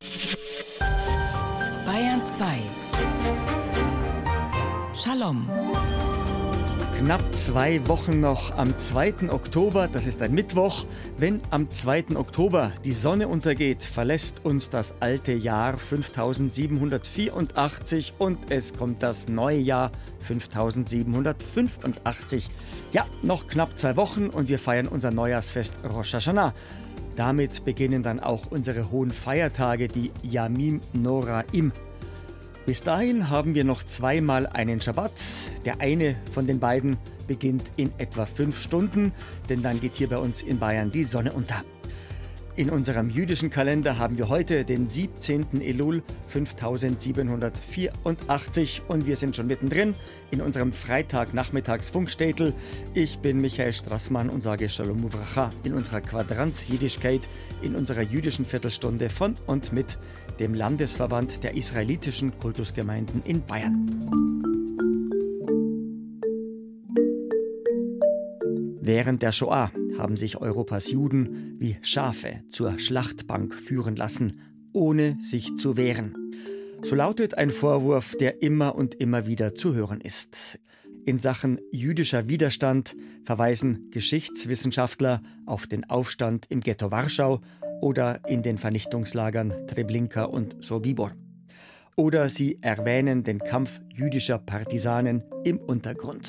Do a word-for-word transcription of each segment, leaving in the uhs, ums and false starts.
Bayern zwei. Shalom. Knapp zwei Wochen noch am zweiten Oktober, das ist ein Mittwoch. Wenn am zweiten Oktober die Sonne untergeht, verlässt uns das alte Jahr fünftausendsiebenhundertvierundachtzig und es kommt das neue Jahr fünftausendsiebenhundertfünfundachtzig. Ja, noch knapp zwei Wochen und wir feiern unser Neujahrsfest Rosh Hashanah. Damit beginnen dann auch unsere hohen Feiertage, die Yamim Noraim. Bis dahin haben wir noch zweimal einen Schabbat. Der eine von den beiden beginnt in etwa fünf Stunden, denn dann geht hier bei uns in Bayern die Sonne unter. In unserem jüdischen Kalender haben wir heute den siebzehnten Elul fünftausendsiebenhundertvierundachtzig und wir sind schon mittendrin in unserem Freitagnachmittags-Funkstädtel. Ich bin Michael Strassmann und sage Shalom Uvracha in unserer Quadranz-Jiddischkeit, in unserer jüdischen Viertelstunde von und mit dem Landesverband der israelitischen Kultusgemeinden in Bayern. Während der Shoah haben sich Europas Juden wie Schafe zur Schlachtbank führen lassen, ohne sich zu wehren. So lautet ein Vorwurf, der immer und immer wieder zu hören ist. In Sachen jüdischer Widerstand verweisen Geschichtswissenschaftler auf den Aufstand im Ghetto Warschau oder in den Vernichtungslagern Treblinka und Sobibor. Oder sie erwähnen den Kampf jüdischer Partisanen im Untergrund.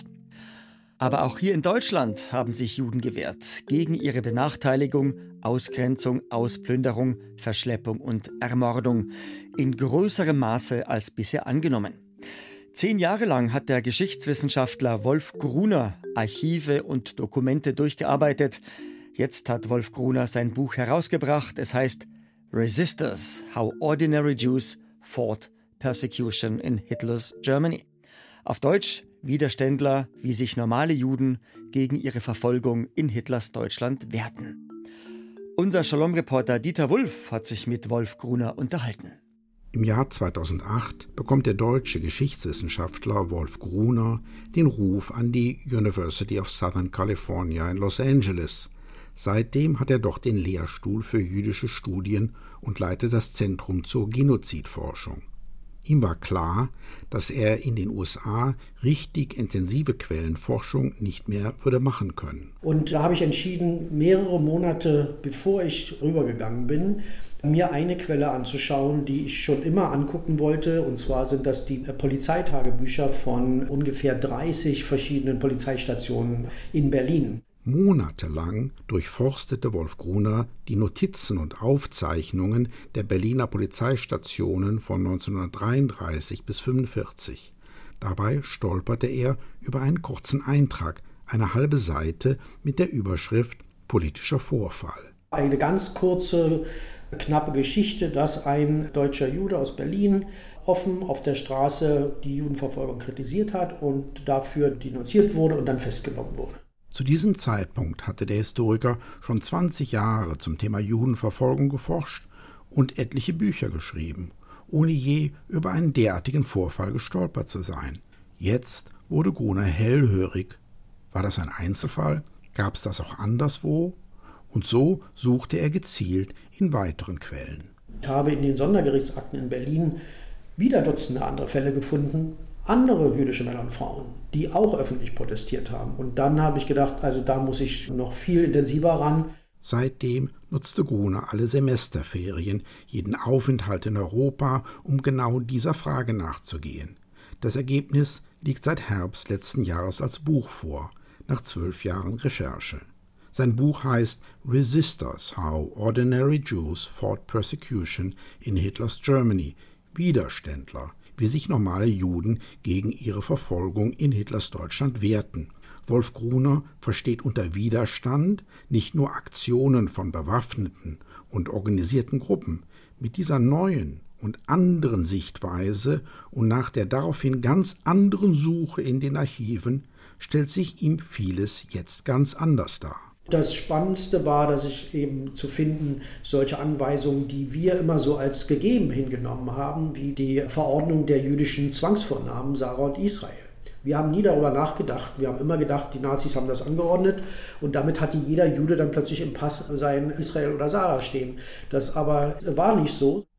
Aber auch hier in Deutschland haben sich Juden gewehrt gegen ihre Benachteiligung, Ausgrenzung, Ausplünderung, Verschleppung und Ermordung in größerem Maße als bisher angenommen. Zehn Jahre lang hat der Geschichtswissenschaftler Wolf Gruner Archive und Dokumente durchgearbeitet. Jetzt hat Wolf Gruner sein Buch herausgebracht. Es heißt Resistors: How Ordinary Jews Fought Persecution in Hitler's Germany. Auf Deutsch: Widerständler, wie sich normale Juden gegen ihre Verfolgung in Hitlers Deutschland wehrten. Unser Shalom-Reporter Dieter Wulff hat sich mit Wolf Gruner unterhalten. Im Jahr zweitausendacht bekommt der deutsche Geschichtswissenschaftler Wolf Gruner den Ruf an die University of Southern California in Los Angeles. Seitdem hat er dort den Lehrstuhl für jüdische Studien und leitet das Zentrum zur Genozidforschung. Ihm war klar, dass er in den U S A richtig intensive Quellenforschung nicht mehr würde machen können. Und da habe ich entschieden, mehrere Monate bevor ich rübergegangen bin, mir eine Quelle anzuschauen, die ich schon immer angucken wollte. Und zwar sind das die Polizeitagebücher von ungefähr dreißig verschiedenen Polizeistationen in Berlin. Monatelang durchforstete Wolf Gruner die Notizen und Aufzeichnungen der Berliner Polizeistationen von neunzehnhundertdreiunddreißig bis fünfundvierzig. Dabei stolperte er über einen kurzen Eintrag, eine halbe Seite mit der Überschrift »Politischer Vorfall«. Eine ganz kurze, knappe Geschichte, dass ein deutscher Jude aus Berlin offen auf der Straße die Judenverfolgung kritisiert hat und dafür denunziert wurde und dann festgenommen wurde. Zu diesem Zeitpunkt hatte der Historiker schon zwanzig Jahre zum Thema Judenverfolgung geforscht und etliche Bücher geschrieben, ohne je über einen derartigen Vorfall gestolpert zu sein. Jetzt wurde Gruner hellhörig. War das ein Einzelfall? Gab es das auch anderswo? Und so suchte er gezielt in weiteren Quellen. Ich habe in den Sondergerichtsakten in Berlin wieder Dutzende andere Fälle gefunden, andere jüdische Männer und Frauen, die auch öffentlich protestiert haben. Und dann habe ich gedacht, also da muss ich noch viel intensiver ran. Seitdem nutzte Gruner alle Semesterferien, jeden Aufenthalt in Europa, um genau dieser Frage nachzugehen. Das Ergebnis liegt seit Herbst letzten Jahres als Buch vor, nach zwölf Jahren Recherche. Sein Buch heißt Resistors: How Ordinary Jews Fought Persecution in Hitler's Germany. Widerständler, wie sich normale Juden gegen ihre Verfolgung in Hitlers Deutschland wehrten. Wolf Gruner versteht unter Widerstand nicht nur Aktionen von bewaffneten und organisierten Gruppen. Mit dieser neuen und anderen Sichtweise und nach der daraufhin ganz anderen Suche in den Archiven stellt sich ihm vieles jetzt ganz anders dar. Das Spannendste war, dass ich eben zu finden, solche Anweisungen, die wir immer so als gegeben hingenommen haben, wie die Verordnung der jüdischen Zwangsvornahmen Sarah und Israel. Wir haben nie darüber nachgedacht. Wir haben immer gedacht, die Nazis haben das angeordnet und damit hatte jeder Jude dann plötzlich im Pass sein Israel oder Sarah stehen. Das aber war nicht so.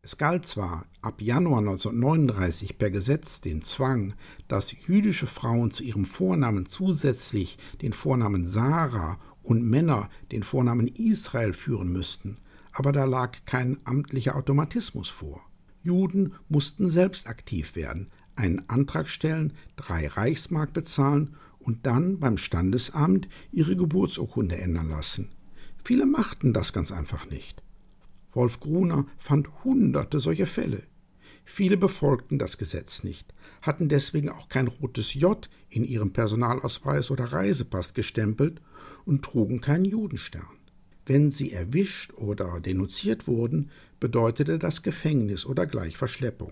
Es galt zwar ab Januar neunzehnhundertneununddreißig per Gesetz den Zwang, dass jüdische Frauen zu ihrem Vornamen zusätzlich den Vornamen Sarah und Männer den Vornamen Israel führen müssten, aber da lag kein amtlicher Automatismus vor. Juden mussten selbst aktiv werden, einen Antrag stellen, drei Reichsmark bezahlen und dann beim Standesamt ihre Geburtsurkunde ändern lassen. Viele machten das ganz einfach nicht. Wolf Gruner fand hunderte solcher Fälle. Viele befolgten das Gesetz nicht, hatten deswegen auch kein rotes J in ihrem Personalausweis oder Reisepass gestempelt und trugen keinen Judenstern. Wenn sie erwischt oder denunziert wurden, bedeutete das Gefängnis oder gleich Verschleppung.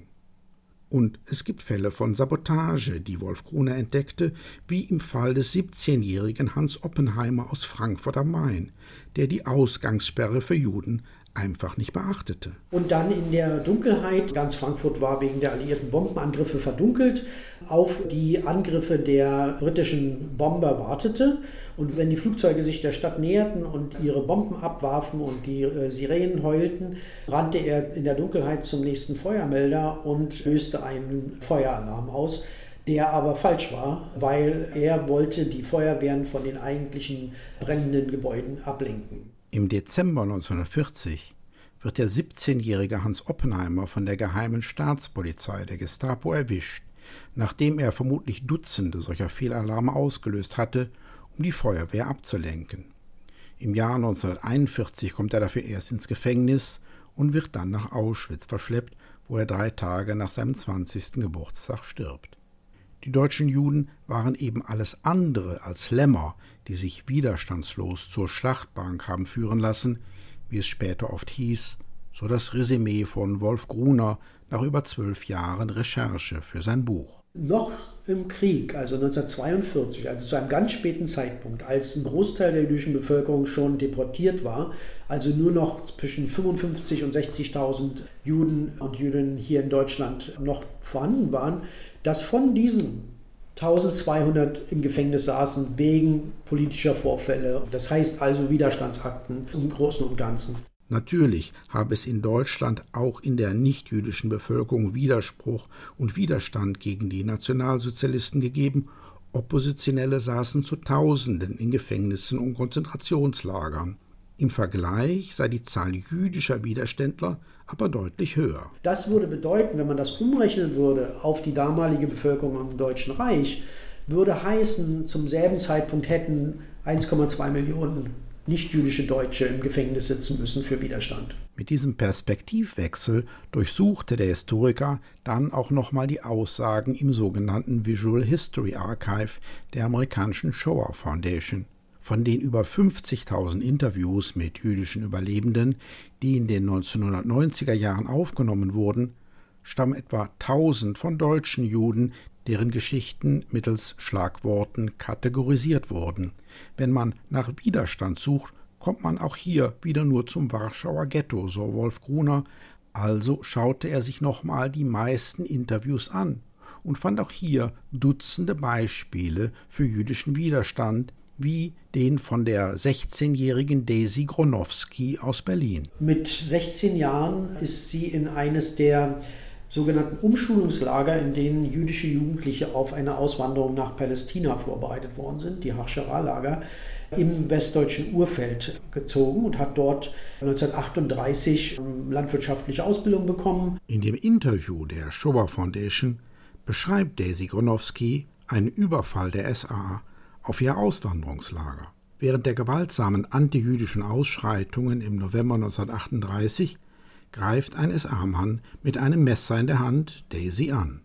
Und es gibt Fälle von Sabotage, die Wolf Gruner entdeckte, wie im Fall des siebzehnjährigen Hans Oppenheimer aus Frankfurt am Main, der die Ausgangssperre für Juden einfach nicht beachtete. Und dann in der Dunkelheit, ganz Frankfurt war wegen der alliierten Bombenangriffe verdunkelt, auf die Angriffe der britischen Bomber wartete. Und wenn die Flugzeuge sich der Stadt näherten und ihre Bomben abwarfen und die äh, Sirenen heulten, rannte er in der Dunkelheit zum nächsten Feuermelder und löste einen Feueralarm aus, der aber falsch war, weil er wollte die Feuerwehren von den eigentlichen brennenden Gebäuden ablenken. Im Dezember neunzehnhundertvierzig wird der siebzehnjährige Hans Oppenheimer von der geheimen Staatspolizei der Gestapo erwischt, nachdem er vermutlich Dutzende solcher Fehlalarme ausgelöst hatte, um die Feuerwehr abzulenken. Im Jahr neunzehnhunderteinundvierzig kommt er dafür erst ins Gefängnis und wird dann nach Auschwitz verschleppt, wo er drei Tage nach seinem zwanzigsten Geburtstag stirbt. Die deutschen Juden waren eben alles andere als Lämmer, die sich widerstandslos zur Schlachtbank haben führen lassen, wie es später oft hieß, so das Resümee von Wolf Gruner nach über zwölf Jahren Recherche für sein Buch. Noch im Krieg, also neunzehnhundertzweiundvierzig, also zu einem ganz späten Zeitpunkt, als ein Großteil der jüdischen Bevölkerung schon deportiert war, also nur noch zwischen fünfundfünfzigtausend und sechzigtausend Juden und Jüdinnen hier in Deutschland noch vorhanden waren, dass von diesen eintausendzweihundert im Gefängnis saßen wegen politischer Vorfälle. Das heißt also Widerstandsakten im Großen und Ganzen. Natürlich habe es in Deutschland auch in der nichtjüdischen Bevölkerung Widerspruch und Widerstand gegen die Nationalsozialisten gegeben. Oppositionelle saßen zu Tausenden in Gefängnissen und Konzentrationslagern. Im Vergleich sei die Zahl jüdischer Widerständler aber deutlich höher. Das würde bedeuten, wenn man das umrechnen würde auf die damalige Bevölkerung im Deutschen Reich, würde heißen, zum selben Zeitpunkt hätten eins Komma zwei Millionen nichtjüdische Deutsche im Gefängnis sitzen müssen für Widerstand. Mit diesem Perspektivwechsel durchsuchte der Historiker dann auch nochmal die Aussagen im sogenannten Visual History Archive der amerikanischen Shoah Foundation. Von den über fünfzigtausend Interviews mit jüdischen Überlebenden, die in den neunzehnhundertneunziger Jahren aufgenommen wurden, stammen etwa tausend von deutschen Juden, deren Geschichten mittels Schlagworten kategorisiert wurden. Wenn man nach Widerstand sucht, kommt man auch hier wieder nur zum Warschauer Ghetto, so Wolf Gruner. Also schaute er sich nochmal die meisten Interviews an und fand auch hier Dutzende Beispiele für jüdischen Widerstand, wie den von der sechzehnjährigen Daisy Gronowski aus Berlin. Mit sechzehn Jahren ist sie in eines der sogenannten Umschulungslager, in denen jüdische Jugendliche auf eine Auswanderung nach Palästina vorbereitet worden sind, die Hachschara-Lager, im westdeutschen Urfeld gezogen und hat dort neunzehnhundertachtunddreißig landwirtschaftliche Ausbildung bekommen. In dem Interview der Shoah Foundation beschreibt Daisy Gronowski einen Überfall der S A auf ihr Auswanderungslager. Während der gewaltsamen antijüdischen Ausschreitungen im November neunzehnhundertachtunddreißig greift ein S A-Mann mit einem Messer in der Hand Daisy an.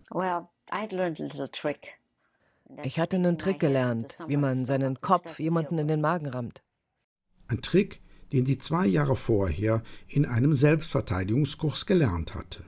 Ich hatte einen Trick gelernt, wie man seinen Kopf jemanden in den Magen rammt. Ein Trick, den sie zwei Jahre vorher in einem Selbstverteidigungskurs gelernt hatte.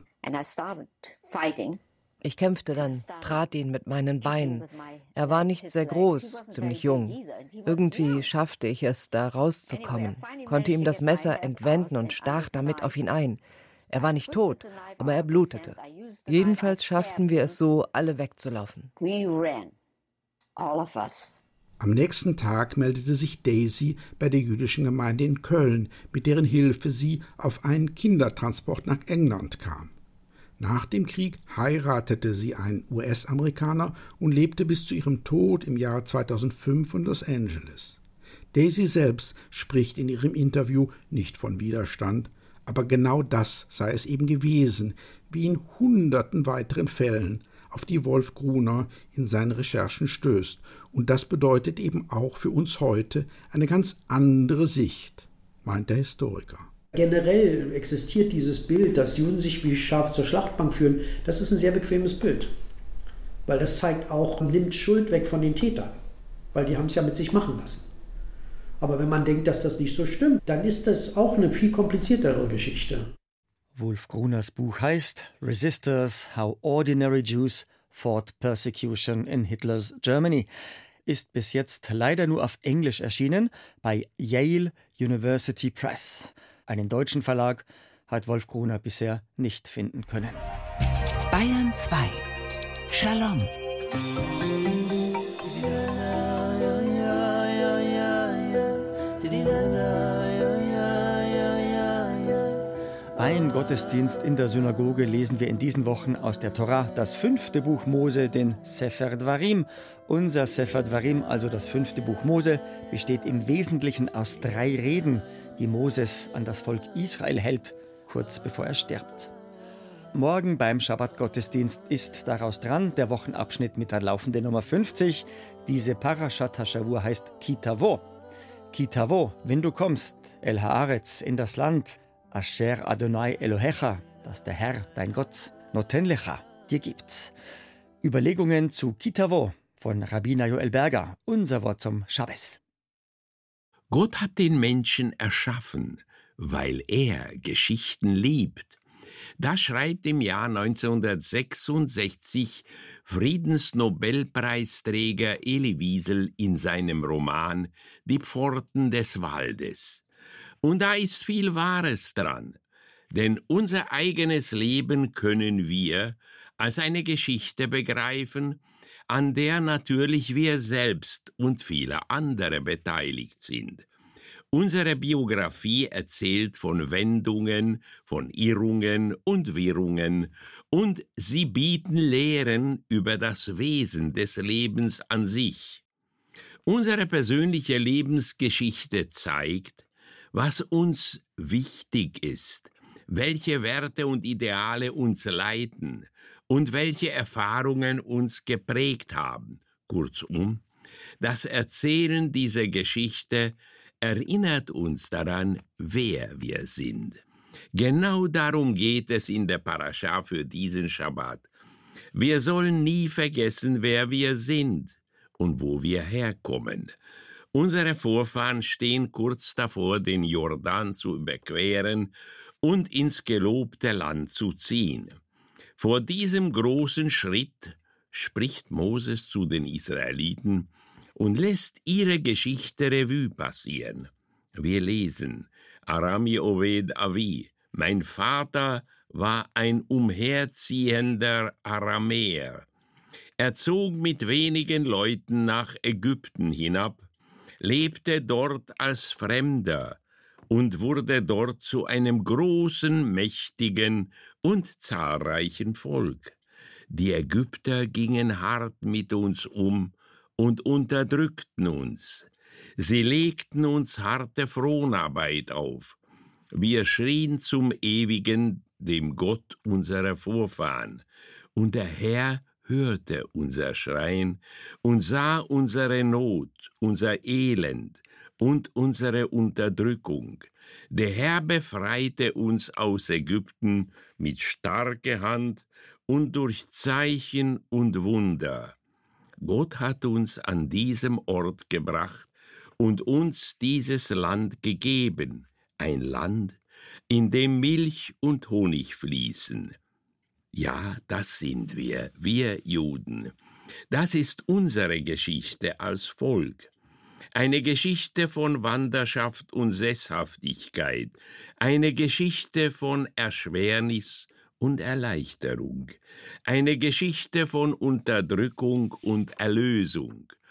Ich kämpfte dann, trat ihn mit meinen Beinen. Er war nicht sehr groß, ziemlich jung. Irgendwie schaffte ich es, da rauszukommen, konnte ihm das Messer entwenden und stach damit auf ihn ein. Er war nicht tot, aber er blutete. Jedenfalls schafften wir es so, alle wegzulaufen. Am nächsten Tag meldete sich Daisy bei der jüdischen Gemeinde in Köln, mit deren Hilfe sie auf einen Kindertransport nach England kam. Nach dem Krieg heiratete sie einen U S-Amerikaner und lebte bis zu ihrem Tod im Jahr zweitausendfünf in Los Angeles. Daisy selbst spricht in ihrem Interview nicht von Widerstand, aber genau das sei es eben gewesen, wie in hunderten weiteren Fällen, auf die Wolf Gruner in seinen Recherchen stößt. Und das bedeutet eben auch für uns heute eine ganz andere Sicht, meint der Historiker. Generell existiert dieses Bild, dass Juden sich wie Schafe zur Schlachtbank führen. Das ist ein sehr bequemes Bild, weil das zeigt auch, nimmt Schuld weg von den Tätern, weil die haben es ja mit sich machen lassen. Aber wenn man denkt, dass das nicht so stimmt, dann ist das auch eine viel kompliziertere Geschichte. Wolf Gruners Buch heißt Resistors, How Ordinary Jews Fought Persecution in Hitler's Germany, ist bis jetzt leider nur auf Englisch erschienen bei Yale University Press. Einen deutschen Verlag hat Wolf Gruner bisher nicht finden können. Bayern zwei. Shalom. Ein Gottesdienst in der Synagoge lesen wir in diesen Wochen aus der Tora, das fünfte Buch Mose, den Sefer Dvarim. Unser Sefer Dvarim, also das fünfte Buch Mose, besteht im Wesentlichen aus drei Reden, die Moses an das Volk Israel hält, kurz bevor er stirbt. Morgen beim Schabbat-Gottesdienst ist daraus dran der Wochenabschnitt mit der laufenden Nummer fünfzig. Diese Parashat HaShavua heißt Ki Tavo. Ki Tavo, wenn du kommst, El Haaretz, in das Land, Asher Adonai Elohecha, das der Herr, dein Gott, Noten Lecha, dir gibt. Überlegungen zu Ki Tavo von Rabbiner Joel Berger, unser Wort zum Schabbes. Gott hat den Menschen erschaffen, weil er Geschichten liebt. Das schreibt im Jahr neunzehnhundertsechsundsechzig Friedensnobelpreisträger Elie Wiesel in seinem Roman Die Pforten des Waldes. Und da ist viel Wahres dran, denn unser eigenes Leben können wir als eine Geschichte begreifen, an der natürlich wir selbst und viele andere beteiligt sind. Unsere Biografie erzählt von Wendungen, von Irrungen und Wirrungen, und sie bieten Lehren über das Wesen des Lebens an sich. Unsere persönliche Lebensgeschichte zeigt, was uns wichtig ist, welche Werte und Ideale uns leiten und welche Erfahrungen uns geprägt haben. Kurzum, das Erzählen dieser Geschichte erinnert uns daran, wer wir sind. Genau darum geht es in der Parascha für diesen Schabbat. Wir sollen nie vergessen, wer wir sind und wo wir herkommen. Unsere Vorfahren stehen kurz davor, den Jordan zu überqueren und ins gelobte Land zu ziehen. Vor diesem großen Schritt spricht Moses zu den Israeliten und lässt ihre Geschichte Revue passieren. Wir lesen, Arami Oved Avi, mein Vater war ein umherziehender Aramäer. Er zog mit wenigen Leuten nach Ägypten hinab, lebte dort als Fremder und wurde dort zu einem großen, mächtigen und zahlreichen Volk. Die Ägypter gingen hart mit uns um und unterdrückten uns. Sie legten uns harte Fronarbeit auf. Wir schrien zum Ewigen, dem Gott unserer Vorfahren, und der Herr hörte unser Schreien und sah unsere Not, unser Elend und unsere Unterdrückung. Der Herr befreite uns aus Ägypten mit starker Hand und durch Zeichen und Wunder. Gott hat uns an diesem Ort gebracht und uns dieses Land gegeben, ein Land, in dem Milch und Honig fließen. Ja, das sind wir, wir Juden. Das ist unsere Geschichte als Volk. Eine Geschichte von Wanderschaft und Sesshaftigkeit, eine Geschichte von Erschwernis und Erleichterung, eine Geschichte von Unterdrückung und Erlösung.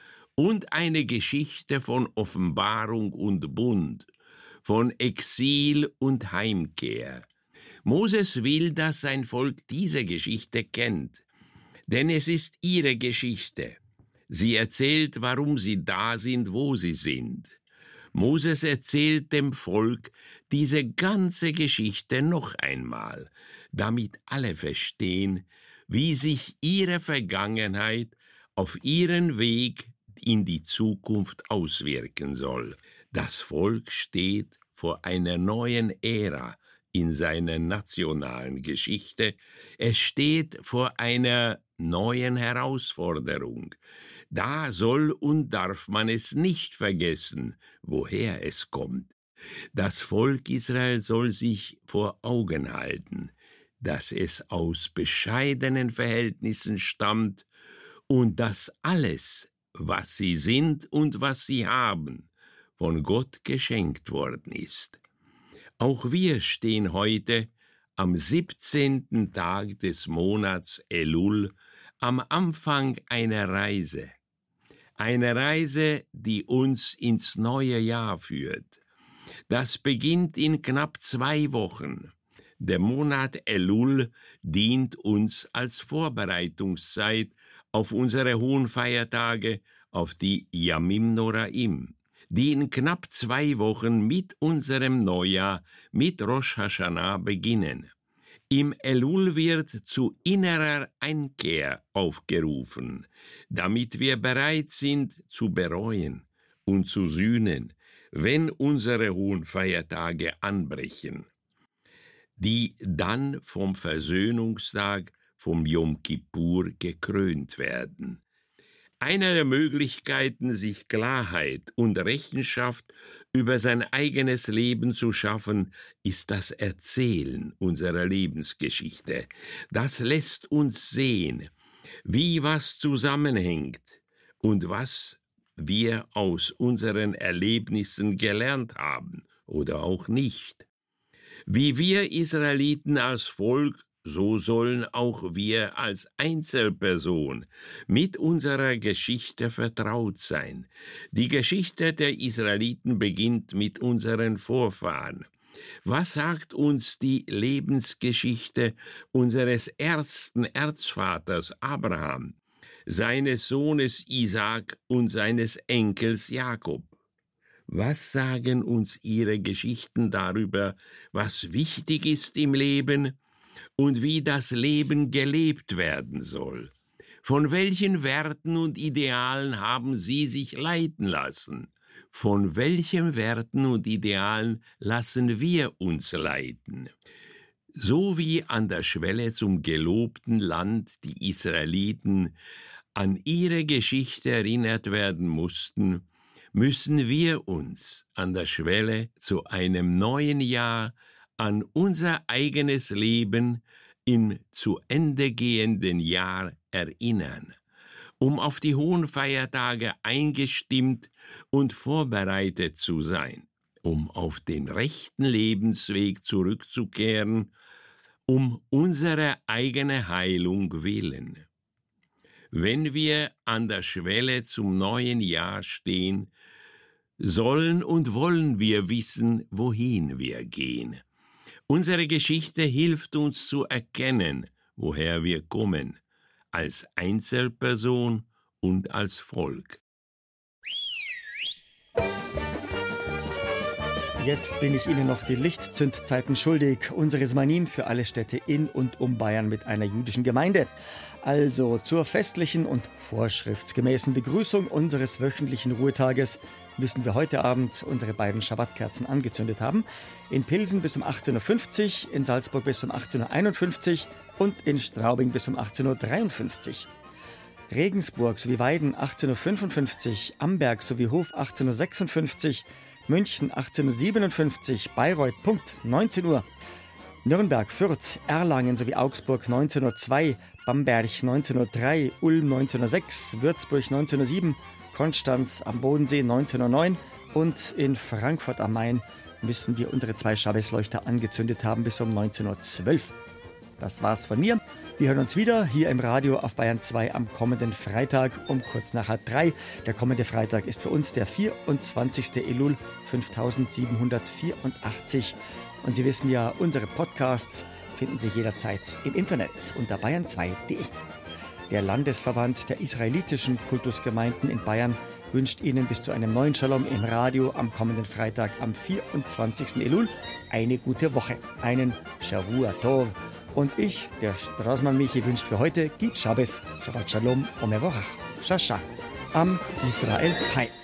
und eine Geschichte von Offenbarung und Bund, von Exil und Heimkehr. Moses will, dass sein Volk diese Geschichte kennt, denn es ist ihre Geschichte. Sie erzählt, warum sie da sind, wo sie sind. Moses erzählt dem Volk diese ganze Geschichte noch einmal, damit alle verstehen, wie sich ihre Vergangenheit auf ihren Weg in die Zukunft auswirken soll. Das Volk steht vor einer neuen Ära in seiner nationalen Geschichte. Es steht vor einer neuen Herausforderung. Da soll und darf man es nicht vergessen, woher es kommt. Das Volk Israel soll sich vor Augen halten, dass es aus bescheidenen Verhältnissen stammt und dass alles, was sie sind und was sie haben, von Gott geschenkt worden ist. Auch wir stehen heute am siebzehnten Tag des Monats Elul am Anfang einer Reise. Eine Reise, die uns ins neue Jahr führt. Das beginnt in knapp zwei Wochen. Der Monat Elul dient uns als Vorbereitungszeit auf unsere hohen Feiertage, auf die Yamim Noraim, die in knapp zwei Wochen mit unserem Neujahr, mit Rosh Hashanah beginnen. Im Elul wird zu innerer Einkehr aufgerufen, damit wir bereit sind zu bereuen und zu sühnen, wenn unsere hohen Feiertage anbrechen, die dann vom Versöhnungstag, vom Yom Kippur gekrönt werden. Eine der Möglichkeiten, sich Klarheit und Rechenschaft über sein eigenes Leben zu schaffen, ist das Erzählen unserer Lebensgeschichte. Das lässt uns sehen, wie was zusammenhängt und was wir aus unseren Erlebnissen gelernt haben oder auch nicht. Wie wir Israeliten als Volk, so sollen auch wir als Einzelperson mit unserer Geschichte vertraut sein. Die Geschichte der Israeliten beginnt mit unseren Vorfahren. Was sagt uns die Lebensgeschichte unseres ersten Erzvaters Abraham, seines Sohnes Isaak und seines Enkels Jakob? Was sagen uns ihre Geschichten darüber, was wichtig ist im Leben und wie das Leben gelebt werden soll? Von welchen Werten und Idealen haben sie sich leiten lassen? Von welchen Werten und Idealen lassen wir uns leiten? So wie an der Schwelle zum gelobten Land die Israeliten an ihre Geschichte erinnert werden mussten, müssen wir uns an der Schwelle zu einem neuen Jahr an unser eigenes Leben im zu Ende gehenden Jahr erinnern, um auf die hohen Feiertage eingestimmt und vorbereitet zu sein, um auf den rechten Lebensweg zurückzukehren, um unsere eigene Heilung willen. Wenn wir an der Schwelle zum neuen Jahr stehen, sollen und wollen wir wissen, wohin wir gehen. Unsere Geschichte hilft uns zu erkennen, woher wir kommen, als Einzelperson und als Volk. Jetzt bin ich Ihnen noch die Lichtzündzeiten schuldig, unseres Manin für alle Städte in und um Bayern mit einer jüdischen Gemeinde. Also zur festlichen und vorschriftsgemäßen Begrüßung unseres wöchentlichen Ruhetages müssen wir heute Abend unsere beiden Schabbatkerzen angezündet haben. In Pilsen bis um achtzehn Uhr fünfzig, in Salzburg bis um achtzehn Uhr einundfünfzig und in Straubing bis um achtzehn Uhr dreiundfünfzig. Regensburg sowie Weiden achtzehn Uhr fünfundfünfzig, Amberg sowie Hof achtzehn Uhr sechsundfünfzig, München achtzehn Uhr siebenundfünfzig, Bayreuth Punkt neunzehn Uhr, Nürnberg, Fürth, Erlangen sowie Augsburg neunzehn Uhr zwei, Bamberg neunzehn Uhr drei, Ulm neunzehn Uhr sechs, Würzburg neunzehn Uhr sieben, Konstanz am Bodensee neunzehn Uhr neun und in Frankfurt am Main müssen wir unsere zwei Schabbesleuchter angezündet haben bis um neunzehn Uhr zwölf. Das war's von mir. Wir hören uns wieder hier im Radio auf Bayern zwei am kommenden Freitag um kurz nach halb drei. Der kommende Freitag ist für uns der vierundzwanzigste Elul fünftausendsiebenhundertvierundachtzig. Und Sie wissen ja, unsere Podcasts finden Sie jederzeit im Internet unter bayern zwei punkt de. Der Landesverband der israelitischen Kultusgemeinden in Bayern wünscht Ihnen bis zu einem neuen Shalom im Radio am kommenden Freitag am vierundzwanzigsten Elul eine gute Woche, einen Shavua Tov. Und ich, der Straßmann Michi, wünscht für heute Git Shabbos, Shabbat Shalom, Omevorach, Shasha, Am Israel Chai.